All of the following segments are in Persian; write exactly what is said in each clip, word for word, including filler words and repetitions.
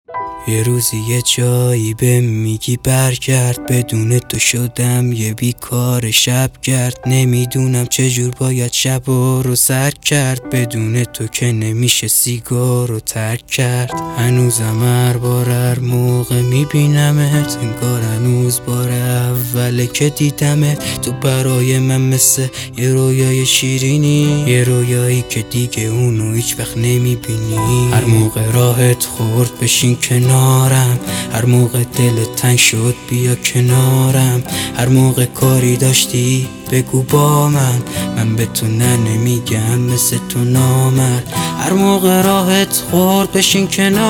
یه روزی یه جایی به میگی برگرد، بدون تو شدم یه بیکار شبگرد. نمیدونم چجور باید شب رو سر کرد، بدون تو که نمیشه سیگار رو ترک کرد. هنوزم هر بار هر موقع میبینمت انگار هنوز بار اوله که دیدمت. تو برای من مثل یه رویای شیرینی، یه رویایی که دیگه اونو هیچ وقت نمیبینی. هر موقع راحت خورد بشین کنارم، هر موقع دلت تنگ شد بیا کنارم، هر موقع کاری داشتی بگو با من، من به تو نه نمیگم مثل تو نامرد. هر موقع راحت خورد بشین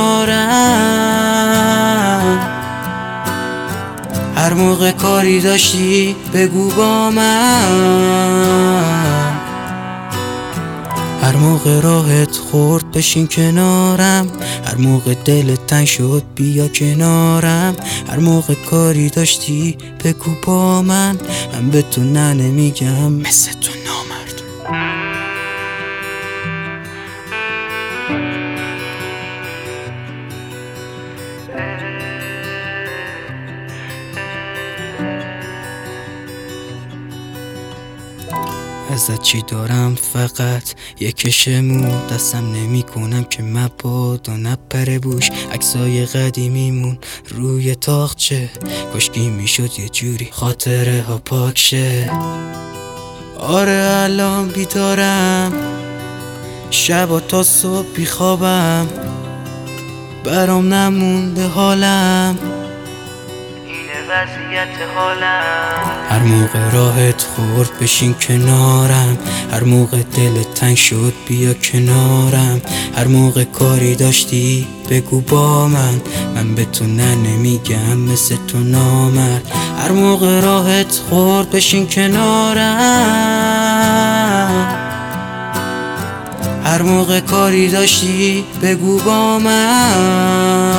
کنارم، هر موقع کاری داشتی بگو با من، هر موقع راحت خورد بشین کنارم، هر موقع دلت تنگ شد بیا کنارم، هر موقع کاری داشتی بگو با من، من به تو نه نمیگم مثل تو نامرد. ازت چی دارم فقط یه کش مو، دستم نمی کنم که مبادا نپره بوش. عکسای قدیمیمون روی تاقچه، کاشکی میشد یه جوری خاطره ها پاک شه. آره الان بیدارم، شبا تا صبح بیخوابم، برام نمونده حالم، وضعیت حالم. هر موقع راحت خورد بشین کنارم، هر موقع دلت تنگ شد بیا کنارم، هر موقع کاری داشتی بگو با من، من به تو نه نمیگم مثل تو نامرد. هر موقع راحت خورد بشین کنارم، هر موقع کاری داشتی بگو با من،